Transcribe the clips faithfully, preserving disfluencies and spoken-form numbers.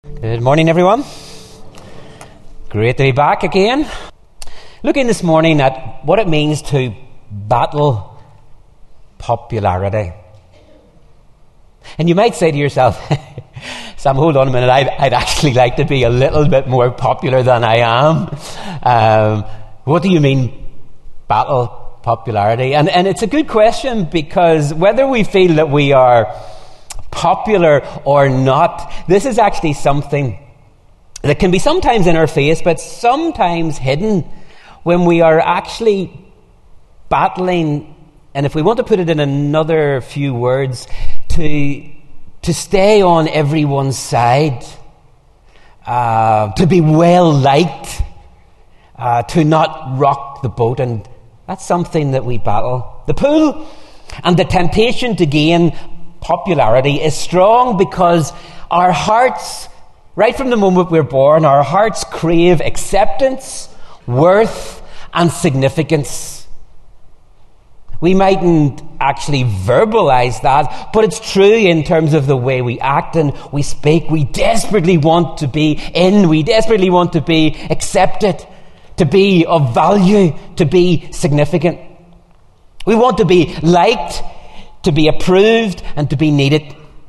Good morning, everyone. Great to be back again. Looking this morning at what it means to battle popularity. And you might say to yourself, Sam, hold on a minute, I'd, I'd actually like to be a little bit more popular than I am. Um, what do you mean, battle popularity? And, and it's a good question, because whether we feel that we are popular or not, this is actually something that can be sometimes in our face, but sometimes hidden, when we are actually battling, and if we want to put it in another few words, to to stay on everyone's side, uh, to be well liked, uh, to not rock the boat, and that's something that we battle. The pull and the temptation to gain popularity is strong because our hearts, right from the moment we're born, our hearts crave acceptance, worth, and significance. We mightn't actually verbalize that, but it's true in terms of the way we act and we speak. We desperately want to be in, we desperately want to be accepted, to be of value, to be significant. We want to be liked, to be approved, and to be needed.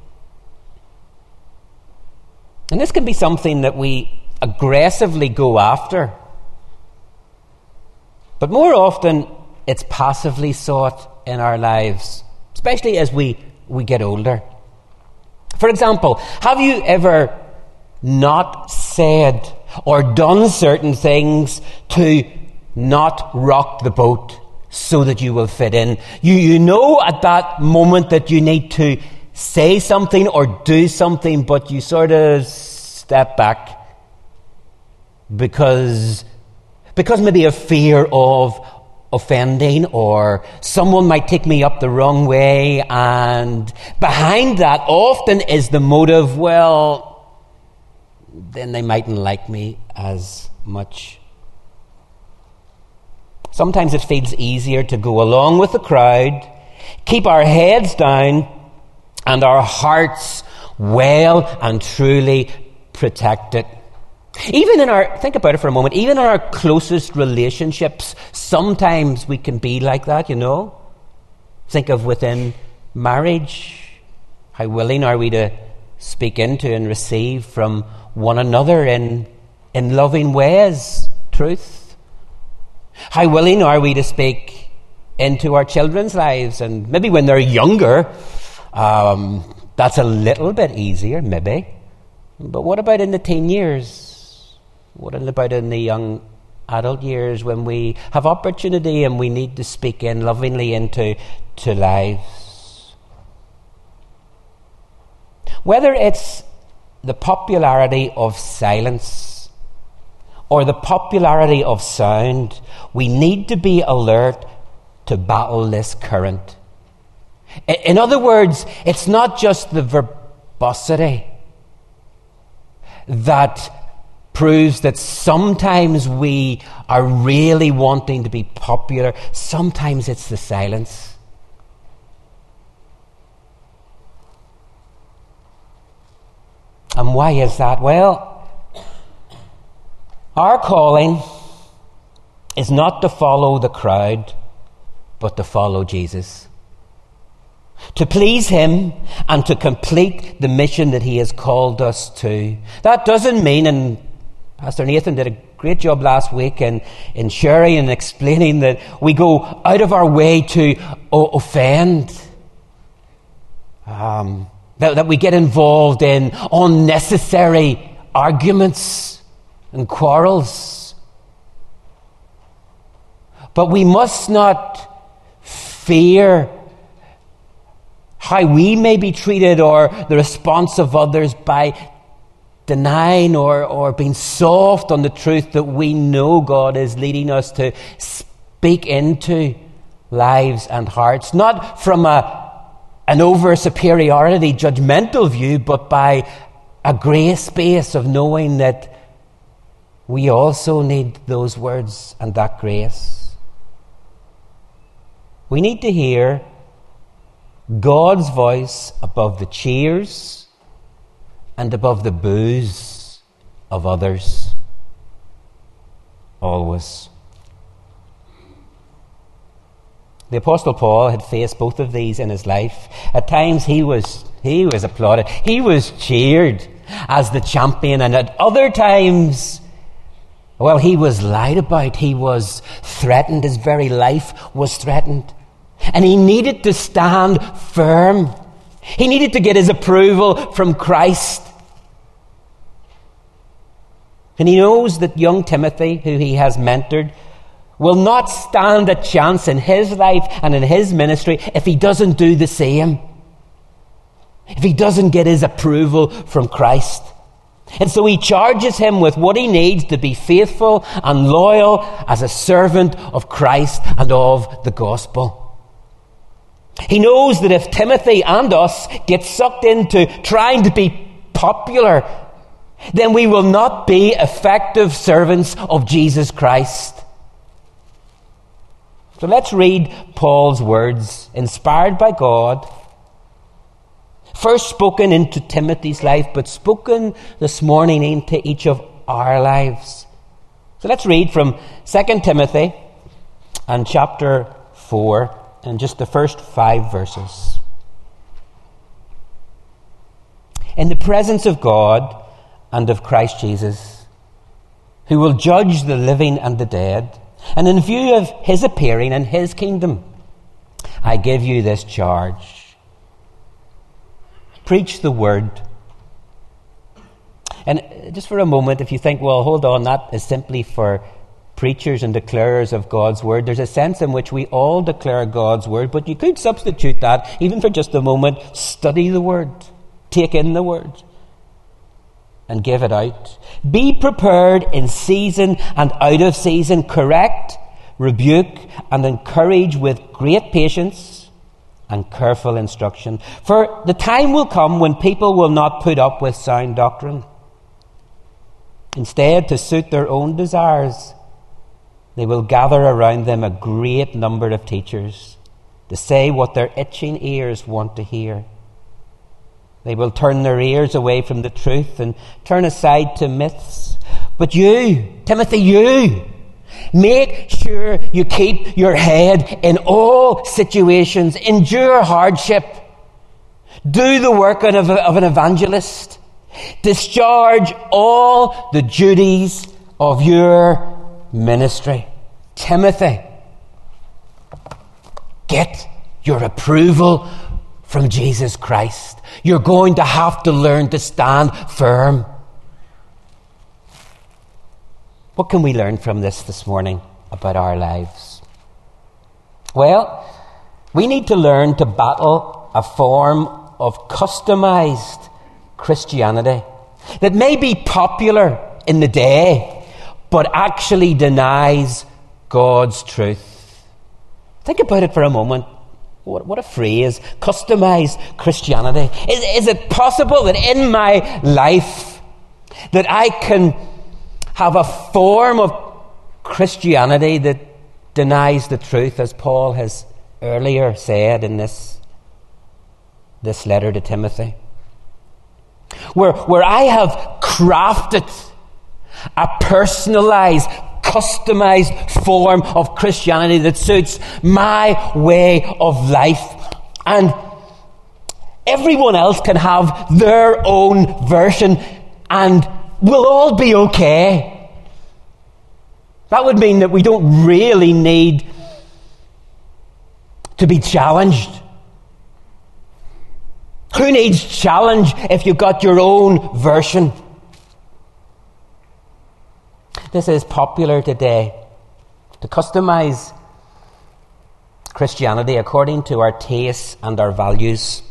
And this can be something that we aggressively go after. But more often, it's passively sought in our lives, especially as we, we get older. For example, have you ever not said or done certain things to not rock the boat so that you will fit in? You, you know at that moment that you need to say something or do something, but you sort of step back because, because maybe of fear of offending, or someone might take me up the wrong way, and behind that often is the motive, well, then they mightn't like me as much. Sometimes it feels easier to go along with the crowd, keep our heads down, and our hearts well and truly protected. Even in our, think about it for a moment, even in our closest relationships, sometimes we can be like that, you know. Think of within marriage. How willing are we to speak into and receive from one another in, in loving ways, truth? How willing are we to speak into our children's lives? And maybe when they're younger, um, that's a little bit easier, maybe. But what about in the teen years? What about in the young adult years, when we have opportunity and we need to speak in lovingly into to lives? Whether it's the popularity of silence or the popularity of sound, we need to be alert to battle this current. In other words, it's not just the verbosity that proves that sometimes we are really wanting to be popular. Sometimes it's the silence. And why is that? Well, our calling is not to follow the crowd, but to follow Jesus. To please him and to complete the mission that he has called us to. That doesn't mean, and Pastor Nathan did a great job last week in, in sharing and explaining, that we go out of our way to o- offend. Um, that, that we get involved in unnecessary arguments and quarrels. But we must not fear how we may be treated or the response of others by denying or, or being soft on the truth that we know God is leading us to speak into lives and hearts, not from a, an over-superiority judgmental view, but by a grace base of knowing that we also need those words and that grace. We need to hear God's voice above the cheers and above the booze of others. Always. The Apostle Paul had faced both of these in his life. At times he was he was applauded. He was cheered as the champion, and at other times, well, he was lied about. He was threatened. His very life was threatened. And he needed to stand firm. He needed to get his approval from Christ. And he knows that young Timothy, who he has mentored, will not stand a chance in his life and in his ministry if he doesn't do the same. If he doesn't get his approval from Christ. And so he charges him with what he needs to be faithful and loyal as a servant of Christ and of the gospel. He knows that if Timothy and us get sucked into trying to be popular, then we will not be effective servants of Jesus Christ. So let's read Paul's words, inspired by God, first spoken into Timothy's life, but spoken this morning into each of our lives. So let's read from Second Timothy and chapter four, and just the first five verses. In the presence of God and of Christ Jesus, who will judge the living and the dead, and in view of his appearing in his kingdom, I give you this charge. Preach the word. And just for a moment, if you think, well, hold on, that is simply for preachers and declarers of God's word. There's a sense in which we all declare God's word, but you could substitute that, even for just a moment, study the word, take in the word, and give it out. Be prepared in season and out of season, correct, rebuke, and encourage with great patience and careful instruction. For the time will come when people will not put up with sound doctrine. Instead, to suit their own desires, they will gather around them a great number of teachers to say what their itching ears want to hear. They will turn their ears away from the truth and turn aside to myths. But you, Timothy, you, make sure you keep your head in all situations. Endure hardship. Do the work of, of an evangelist. Discharge all the duties of your ministry. Timothy, get your approval from Jesus Christ. You're going to have to learn to stand firm. What can we learn from this this morning about our lives? Well, we need to learn to battle a form of customized Christianity that may be popular in the day, but actually denies God's truth. Think about it for a moment. What, what a phrase, customized Christianity. Is, is it possible that in my life that I can have a form of Christianity that denies the truth, as Paul has earlier said in this, this letter to Timothy? Where, where I have crafted a personalized, customized form of Christianity that suits my way of life, and everyone else can have their own version, and we'll all be okay. That would mean that we don't really need to be challenged. Who needs challenge if you've got your own version? This is popular today, to customize Christianity according to our tastes and our values.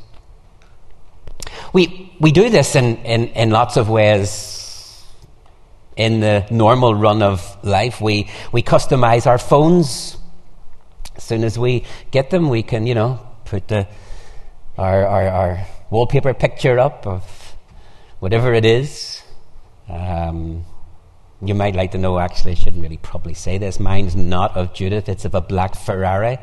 We we do this in, in, in lots of ways in the normal run of life. We we customize our phones. As soon as we get them, we can, you know, put the our our, our wallpaper picture up of whatever it is. Um You might like to know, actually, I shouldn't really probably say this. Mine's not of Judith, it's of a black Ferrari.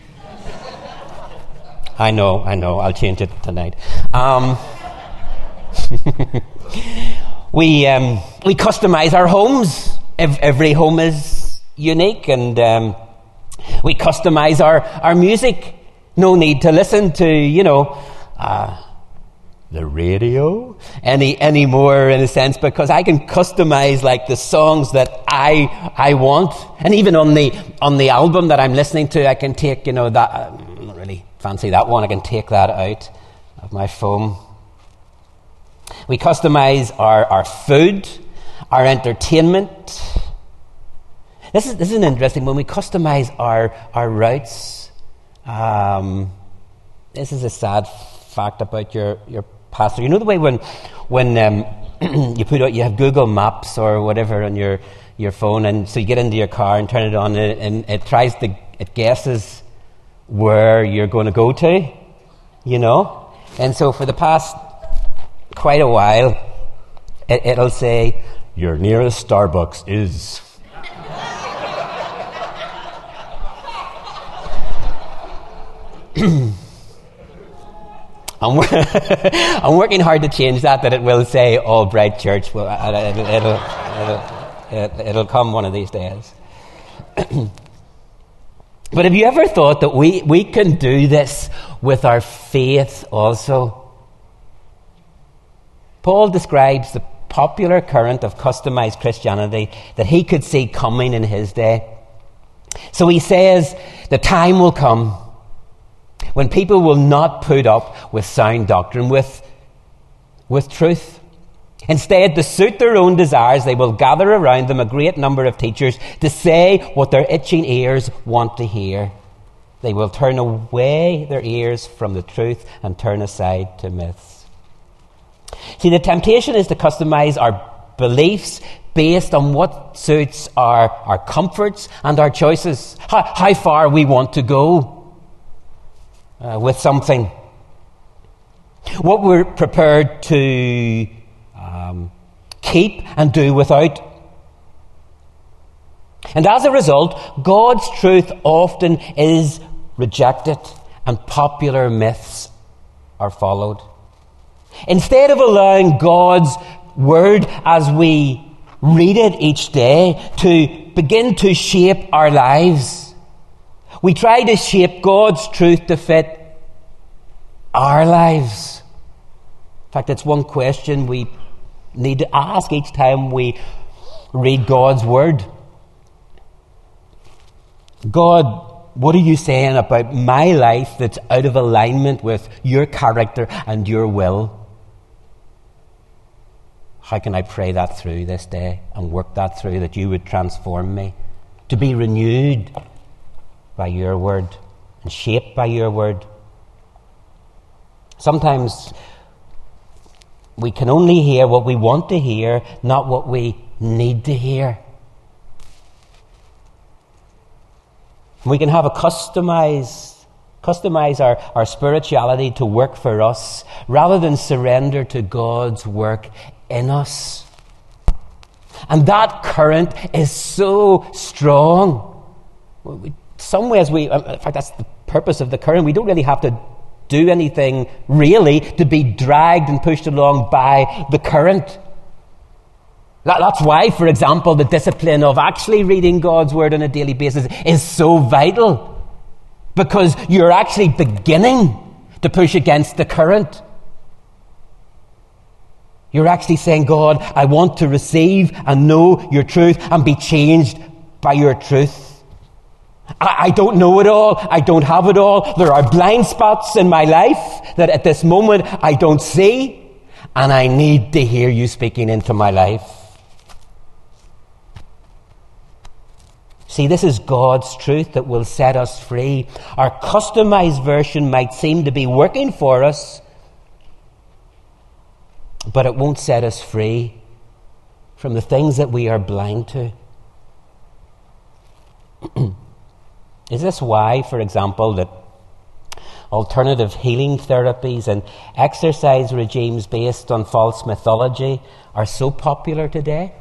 I know, I know, I'll change it tonight. Um, we um, we customize our homes. Every home is unique, and um, we customize our, our music. No need to listen to, you know, uh, the radio any anymore, in a sense, because I can customize like the songs that I I want, and even on the on the album that I'm listening to, I can take, you know, that I don't really fancy that one. I can take that out of my phone. We customize our, our food, our entertainment. This is this is interesting. When we customize our our routes, um, this is a sad fact about your your pastor. You know the way when when um, you put out, you have Google Maps or whatever on your your phone, and so you get into your car and turn it on, and, and it tries to it guesses where you're going to go to, you know. And so for the past quite a while, it, it'll say your nearest Starbucks is. I'm, I'm working hard to change that, that it will say Albright Church. Well, it'll, it'll, it'll, it'll come one of these days. But have you ever thought that we, we can do this with our faith also? Paul describes the popular current of customized Christianity that he could see coming in his day. So he says, the time will come when people will not put up with sound doctrine, with, with truth. Instead, to suit their own desires, they will gather around them a great number of teachers to say what their itching ears want to hear. They will turn away their ears from the truth and turn aside to myths. See, the temptation is to customize our beliefs based on what suits our, our comforts and our choices, how, how far we want to go. Uh, with something, what we're prepared to um, keep and do without. And as a result, God's truth often is rejected and popular myths are followed. Instead of allowing God's word as we read it each day to begin to shape our lives, we try to shape God's truth to fit our lives. In fact, it's one question we need to ask each time we read God's word. God, what are you saying about my life that's out of alignment with your character and your will? How can I pray that through this day and work that through, that you would transform me to be renewed by your word and shaped by your word? Sometimes we can only hear what we want to hear, not what we need to hear. We can have a customize, customize our, our spirituality to work for us rather than surrender to God's work in us. And that current is so strong. We, some ways we, in fact, that's the purpose of the current. We don't really have to do anything really to be dragged and pushed along by the current. That, that's why, for example, the discipline of actually reading God's word on a daily basis is so vital, because you're actually beginning to push against the current. You're actually saying, God, I want to receive and know your truth and be changed by your truth. I, I don't know it all. I don't have it all. There are blind spots in my life that at this moment I don't see, and I need to hear you speaking into my life. See, this is God's truth that will set us free. Our customized version might seem to be working for us, but it won't set us free from the things that we are blind to. Is this why, for example, that alternative healing therapies and exercise regimes based on false mythology are so popular today?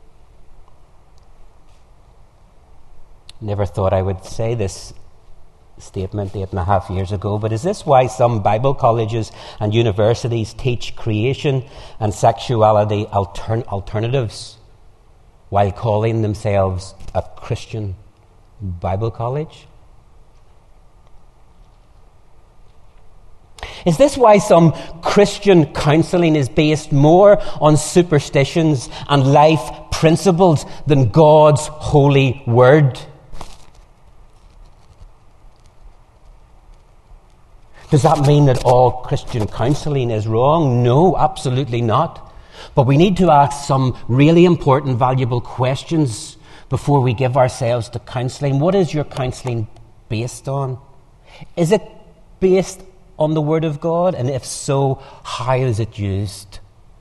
Never thought I would say this statement eight and a half years ago, but is this why some Bible colleges and universities teach creation and sexuality altern- alternatives while calling themselves a Christian Bible college? Is this why some Christian counselling is based more on superstitions and life principles than God's holy word? Does that mean that all Christian counselling is wrong? No, absolutely not. But we need to ask some really important, valuable questions before we give ourselves to counselling. What is your counselling based on? Is it based on the Word of God? And if so, how is it used?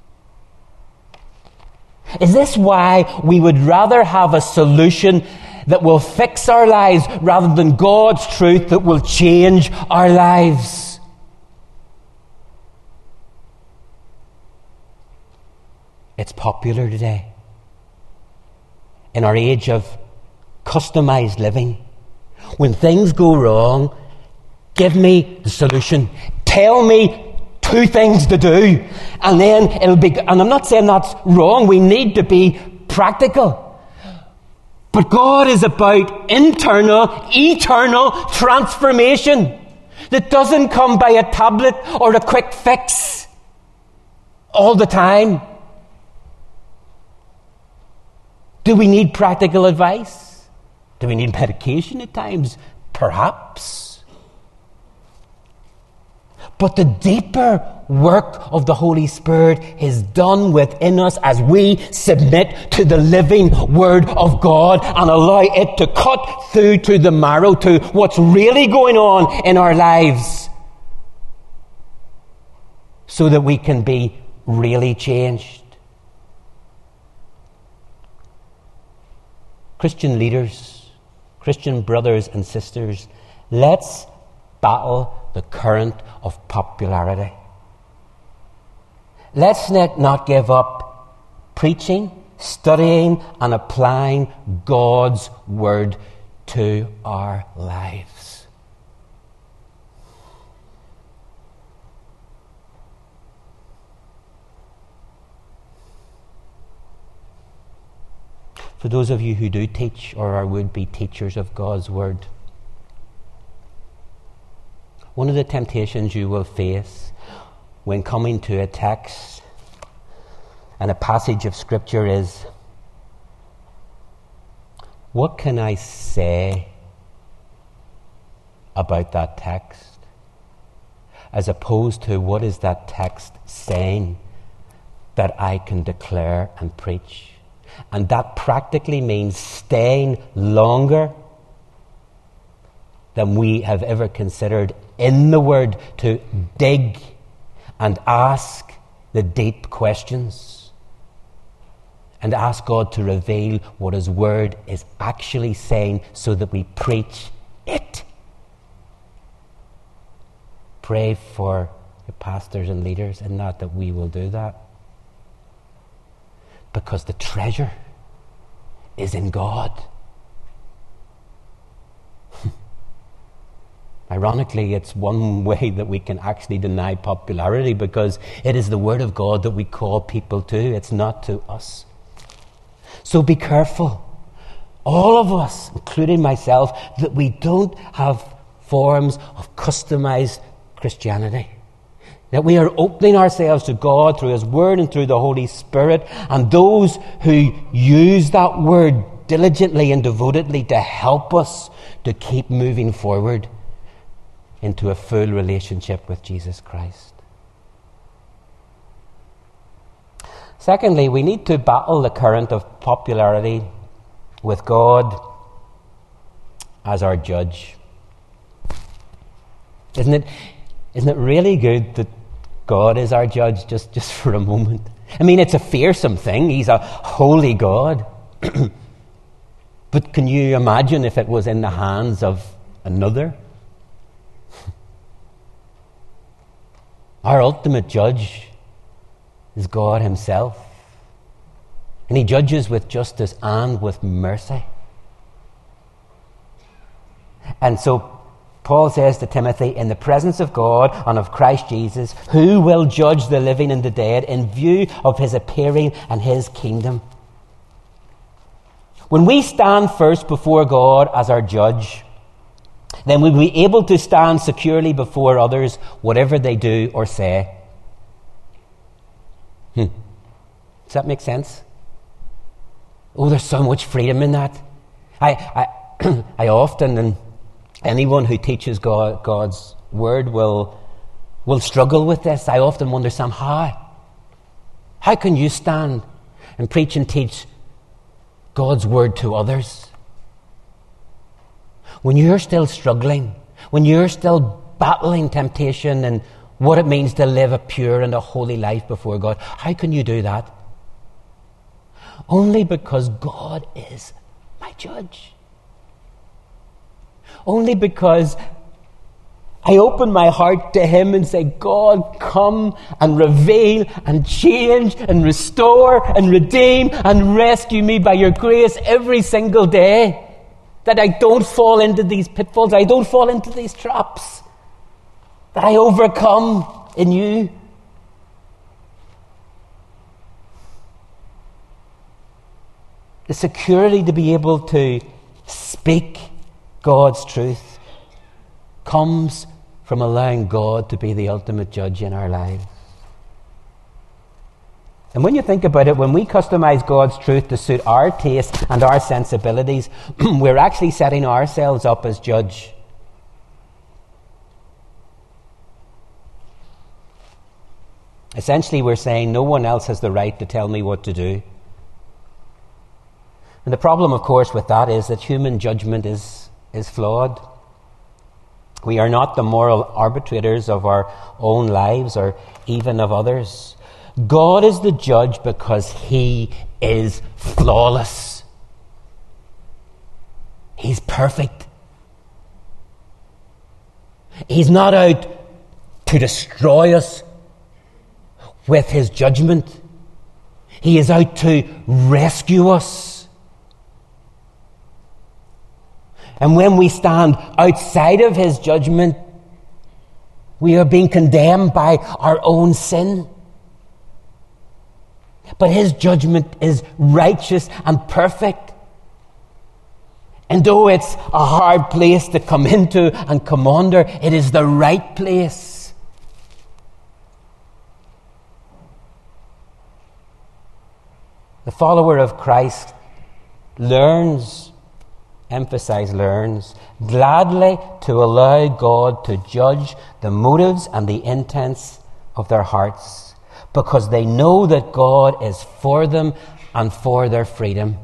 Is this why we would rather have a solution that will fix our lives rather than God's truth that will change our lives? It's popular today. In our age of customized living, when things go wrong, give me the solution. Tell me two things to do, and then it'll be. And I'm not saying that's wrong. We need to be practical. But God is about internal, eternal transformation that doesn't come by a tablet or a quick fix all the time. Do we need practical advice? Do we need medication at times? Perhaps. But the deeper work of the Holy Spirit is done within us as we submit to the living Word of God and allow it to cut through to the marrow, to what's really going on in our lives, so that we can be really changed. Christian leaders, Christian brothers and sisters, let's battle the current of popularity. Let's not give up preaching, studying, and applying God's Word to our lives. For those of you who do teach or are would-be teachers of God's Word, one of the temptations you will face when coming to a text and a passage of Scripture is, what can I say about that text? As opposed to, what is that text saying that I can declare and preach? And that practically means staying longer than we have ever considered in the Word to dig and ask the deep questions and ask God to reveal what His Word is actually saying so that we preach it. Pray for your pastors and leaders and not that we will do that. Because the treasure is in God. Ironically, it's one way that we can actually deny popularity, because it is the Word of God that we call people to. It's not to us. So be careful, all of us, including myself, that we don't have forms of customized Christianity. That we are opening ourselves to God through His Word and through the Holy Spirit, and those who use that Word diligently and devotedly to help us to keep moving forward into a full relationship with Jesus Christ. Secondly, we need to battle the current of popularity with God as our judge. Isn't it, isn't it really good that God is our judge, just, just for a moment? I mean, it's a fearsome thing. He's a holy God. But can you imagine if it was in the hands of another? Our ultimate judge is God Himself. And He judges with justice and with mercy. And so Paul says to Timothy, in the presence of God and of Christ Jesus, who will judge the living and the dead in view of his appearing and his kingdom. When we stand first before God as our judge, then we'll be able to stand securely before others, whatever they do or say. Hmm. Does that make sense? Oh, there's so much freedom in that. I, I, I often, and anyone who teaches God, God's word will, will struggle with this. I often wonder, Sam, how? How can you stand and preach and teach God's word to others when you're still struggling, when you're still battling temptation and what it means to live a pure and a holy life before God? How can you do that? Only because God is my judge. Only because I open my heart to him and say, God, come and reveal and change and restore and redeem and rescue me by your grace every single day. That I don't fall into these pitfalls, I don't fall into these traps. That I overcome in you. The security to be able to speak God's truth comes from allowing God to be the ultimate judge in our lives. And when you think about it, when we customize God's truth to suit our taste and our sensibilities, we're actually setting ourselves up as judge. Essentially, we're saying no one else has the right to tell me what to do. And the problem, of course, with that is that human judgment is, is flawed. We are not the moral arbitrators of our own lives or even of others. God is the judge because he is flawless. He's perfect. He's not out to destroy us with his judgment. He is out to rescue us. And when we stand outside of his judgment, we are being condemned by our own sin. But his judgment is righteous and perfect. And though it's a hard place to come into and come under, it is the right place. The follower of Christ learns, emphasize learns, gladly to allow God to judge the motives and the intents of their hearts, because they know that God is for them and for their freedom.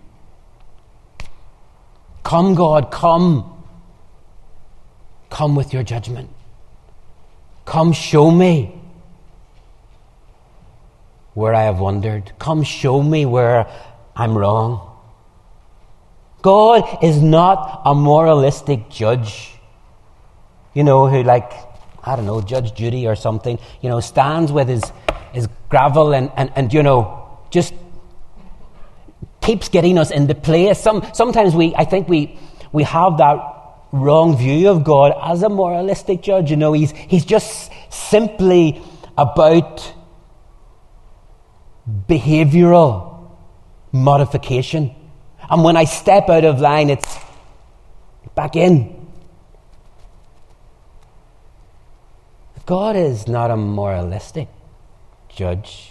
Come, God, come. Come with your judgment. Come, show me where I have wandered. Come, show me where I'm wrong. God is not a moralistic judge, you know, who like, I don't know, Judge Judy or something, you know, stands with his, his gravel and, and, and, you know, just keeps getting us into place. Some, sometimes we, I think we, we have that wrong view of God as a moralistic judge. You know, he's, he's just simply about behavioral modification. And when I step out of line, it's back in. God is not a moralistic judge.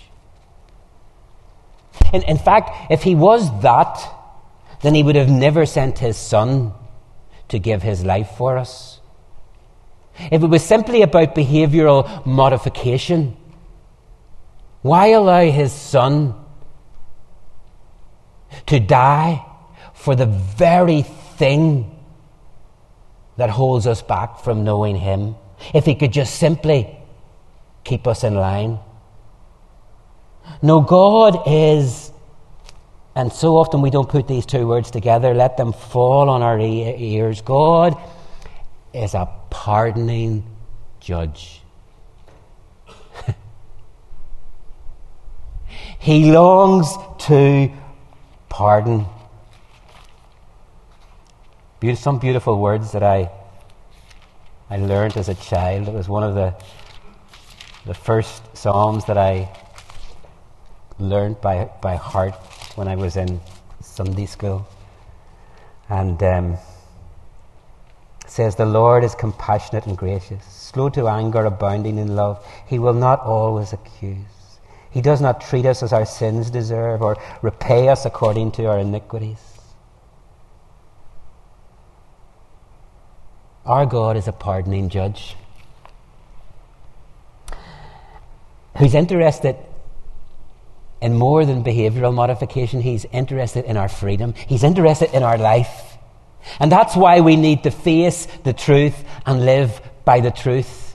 In, in fact, if he was that, then he would have never sent his son to give his life for us. If it was simply about behavioral modification, why allow his son to die for the very thing that holds us back from knowing him, if he could just simply keep us in line? No, God is, and so often we don't put these two words together, let them fall on our e- ears. God is a pardoning judge. He longs to pardon. Some beautiful words that I I learned as a child. It was one of the the first psalms that I learned by by heart when I was in Sunday school. And um, it says, "The Lord is compassionate and gracious, slow to anger, abounding in love. He will not always accuse. He does not treat us as our sins deserve, or repay us according to our iniquities." Our God is a pardoning judge who's interested in more than behavioural modification. He's interested in our freedom. He's interested in our life. And that's why we need to face the truth and live by the truth.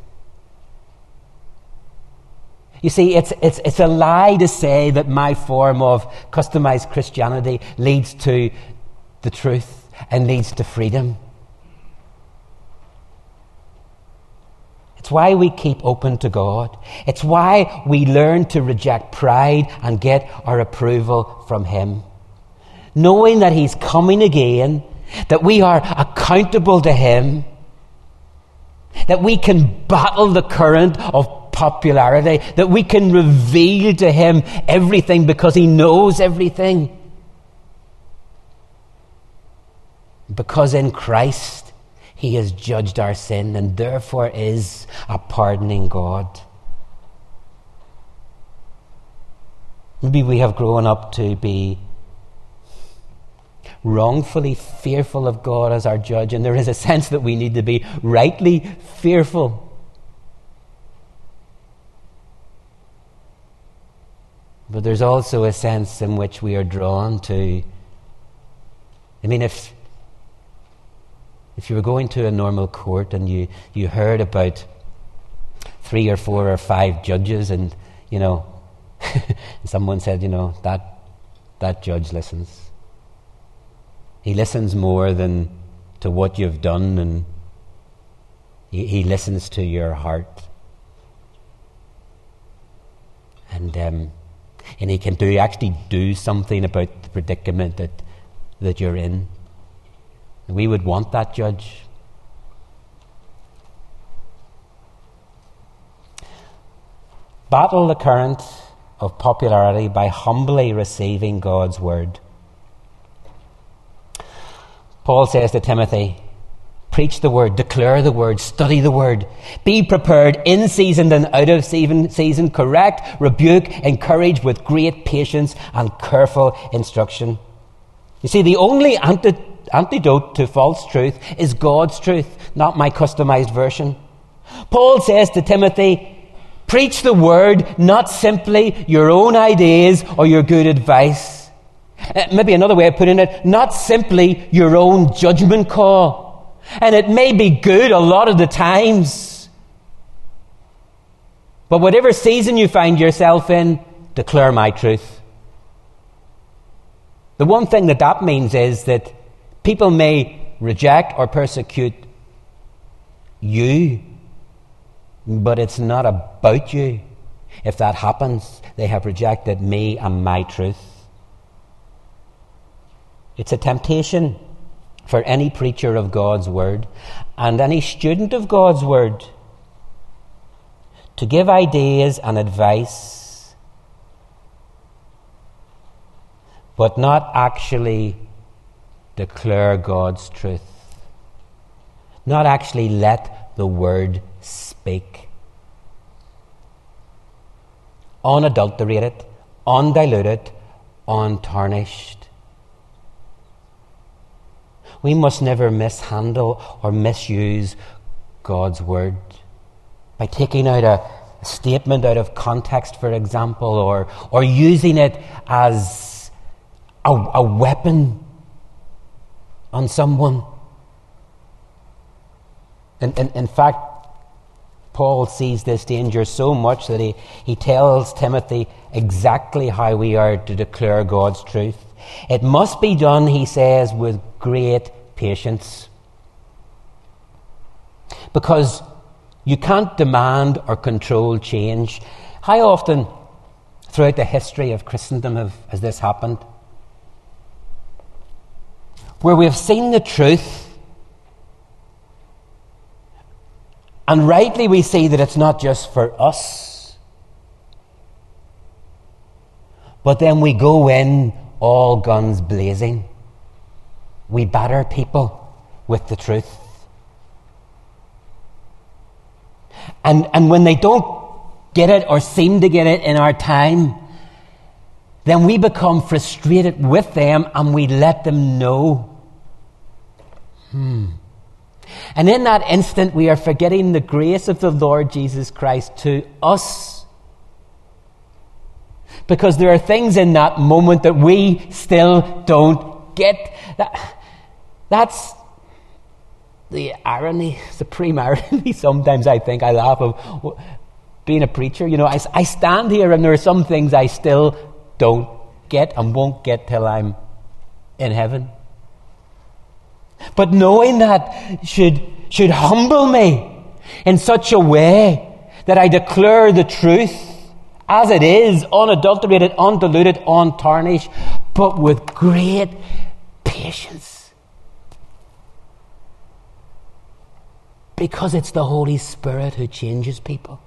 You see, it's, it's, it's a lie to say that my form of customized Christianity leads to the truth and leads to freedom. It's why we keep open to God. It's why we learn to reject pride and get our approval from Him. Knowing that He's coming again, that we are accountable to Him, that we can battle the current of popularity, that we can reveal to Him everything because He knows everything. Because in Christ, He has judged our sin and therefore is a pardoning God. Maybe we have grown up to be wrongfully fearful of God as our judge, and there is a sense that we need to be rightly fearful. But there's also a sense in which we are drawn to, I mean, if If you were going to a normal court and you, you heard about three or four or five judges and, you know, someone said, you know, that that judge listens. He listens more than to what you've done, and he, he listens to your heart. And um, and he can do actually do something about the predicament that that you're in. We would want that judge. Battle the current of popularity by humbly receiving God's word. Paul says to Timothy, preach the word, declare the word, study the word. Be prepared in season and out of season, correct, rebuke, encourage with great patience and careful instruction. You see, the only antidote Antidote to false truth is God's truth, not my customized version. Paul says to Timothy, preach the word, not simply your own ideas or your good advice. Uh, maybe another way of putting it, not simply your own judgment call. And it may be good a lot of the times. But whatever season you find yourself in, declare my truth. The one thing that that means is that people may reject or persecute you, but it's not about you. If that happens, they have rejected me and my truth. It's a temptation for any preacher of God's word and any student of God's word to give ideas and advice, but not actually declare God's truth. Not actually let the word speak. Unadulterated, undiluted, untarnished. We must never mishandle or misuse God's word by taking out a statement out of context, for example, or, or using it as a, a weapon on someone. In, in, in fact, Paul sees this danger so much that he, he tells Timothy exactly how we are to declare God's truth. It must be done, he says, with great patience. Because you can't demand or control change. How often throughout the history of Christendom have, has this happened? Where we have seen the truth And rightly we see that it's not just for us. But then we go in all guns blazing. We batter people with the truth. And, and when they don't get it or seem to get it in our time, then we become frustrated with them and we let them know. Hmm. And in that instant, we are forgetting the grace of the Lord Jesus Christ to us. Because there are things in that moment that we still don't get. That, that's the irony, supreme irony. Sometimes I think I laugh of being a preacher. You know, I, I stand here and there are some things I still don't get and won't get till I'm in heaven. But knowing that should, should humble me in such a way that I declare the truth as it is, unadulterated, undiluted, untarnished, but with great patience. Because it's the Holy Spirit who changes people.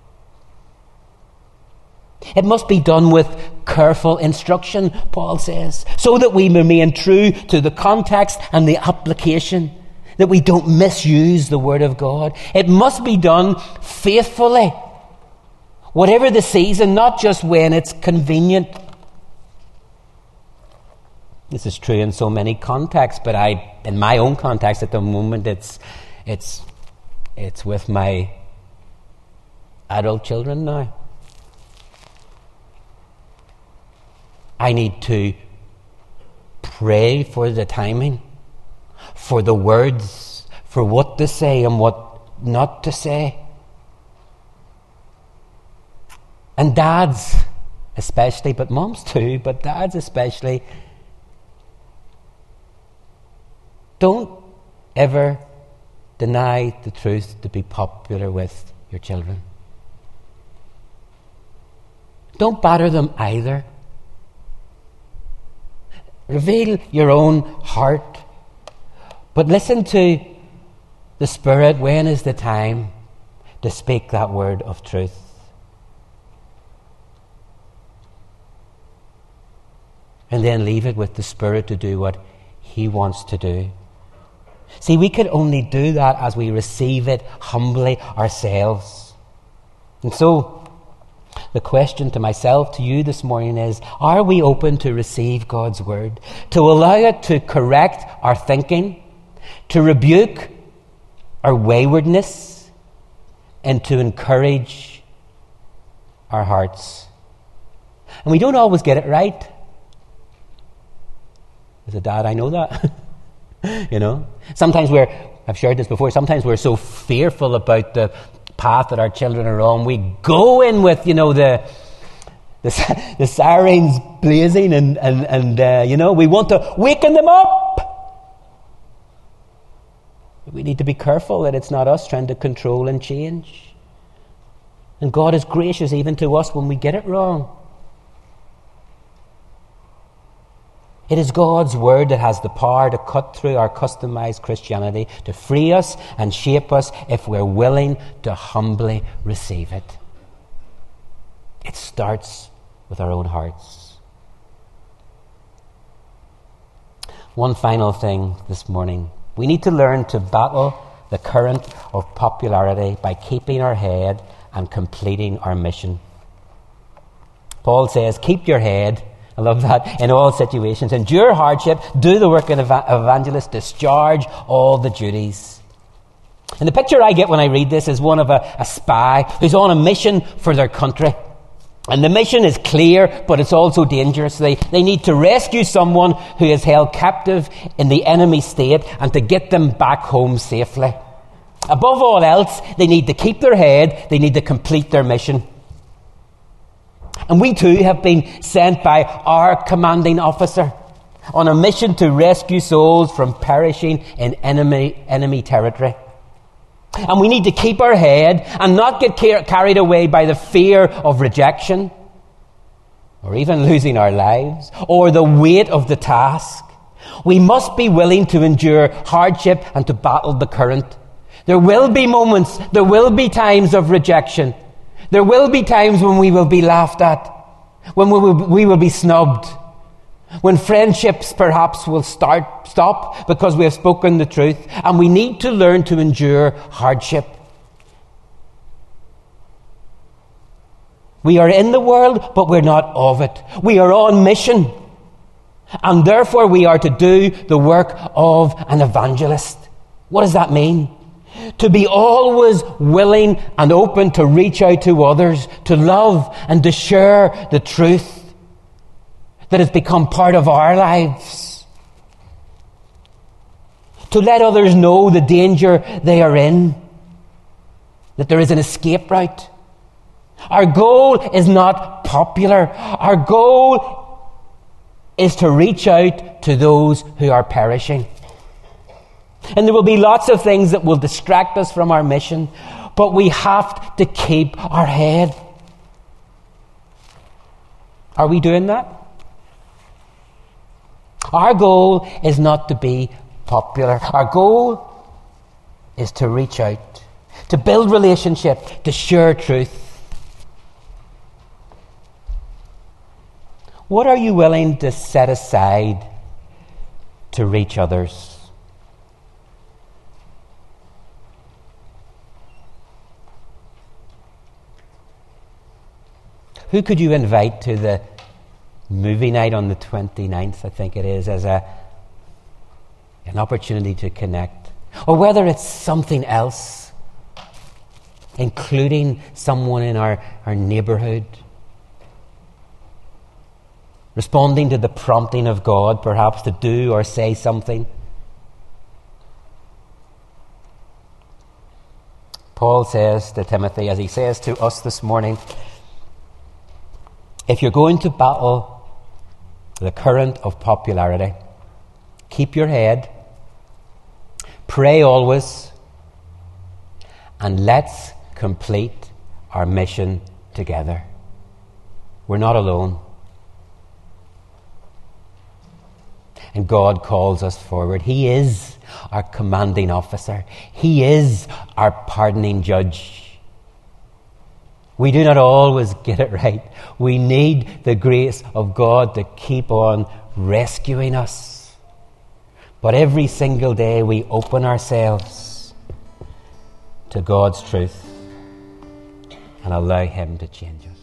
It must be done with careful instruction, Paul says, so that we remain true to the context and the application, that we don't misuse the Word of God. It must be done faithfully, whatever the season, not just when it's convenient. This is true in so many contexts, but I, in my own context at the moment, it's, it's, it's with my adult children now. I need to pray for the timing, for the words, for what to say and what not to say. And dads especially, but moms too, but dads especially, don't ever deny the truth to be popular with your children. Don't batter them either. Reveal your own heart. But listen to the Spirit. When is the time to speak that word of truth? And then leave it with the Spirit to do what He wants to do. See, we can only do that as we receive it humbly ourselves. And so, the question to myself, to you this morning is, are we open to receive God's word? To allow it to correct our thinking, to rebuke our waywardness, and to encourage our hearts? And we don't always get it right. As a dad, I know that. You know, sometimes we're, I've shared this before, sometimes we're so fearful about the path that our children are on. We go in with, you know, the the, the sirens blazing and, and, and uh, you know, we want to waken them up. We need to be careful that it's not us trying to control and change. And God is gracious even to us when we get it wrong. It is God's word that has the power to cut through our customized Christianity, to free us and shape us if we're willing to humbly receive it. It starts with our own hearts. One final thing this morning. We need to learn to battle the current of popularity by keeping our head and completing our mission. Paul says, keep your head. I love that. In all situations, endure hardship, do the work of an evangelist, discharge all the duties. And the picture I get when I read this is one of a, a spy who's on a mission for their country. And the mission is clear, but it's also dangerous. They, they need to rescue someone who is held captive in the enemy state and to get them back home safely. Above all else, they need to keep their head, they need to complete their mission. And we too have been sent by our commanding officer on a mission to rescue souls from perishing in enemy, enemy territory. And we need to keep our head and not get car- carried away by the fear of rejection, or even losing our lives, or the weight of the task. We must be willing to endure hardship and to battle the current. There will be moments, there will be times of rejection. There will be times when we will be laughed at, when we will, we will be snubbed, when friendships perhaps will start stop because we have spoken the truth, and we need to learn to endure hardship. We are in the world, but we're not of it. We are on mission, and therefore we are to do the work of an evangelist. What does that mean? To be always willing and open to reach out to others, to love and to share the truth that has become part of our lives. To let others know the danger they are in, that there is an escape route. Our goal is not popular. Our goal is to reach out to those who are perishing. And there will be lots of things that will distract us from our mission, but we have to keep our head. Are we doing that? Our goal is not to be popular. Our goal is to reach out, to build relationship, to share truth. What are you willing to set aside to reach others? Who could you invite to the movie night on the twenty-ninth, I think it is, as a an opportunity to connect? Or whether it's something else, including someone in our, our neighbourhood, responding to the prompting of God, perhaps to do or say something. Paul says to Timothy, as he says to us this morning, if you're going to battle the current of popularity, keep your head, pray always, and let's complete our mission together. We're not alone. And God calls us forward. He is our commanding officer. He is our pardoning judge. We do not always get it right. We need the grace of God to keep on rescuing us. But every single day we open ourselves to God's truth and allow Him to change us.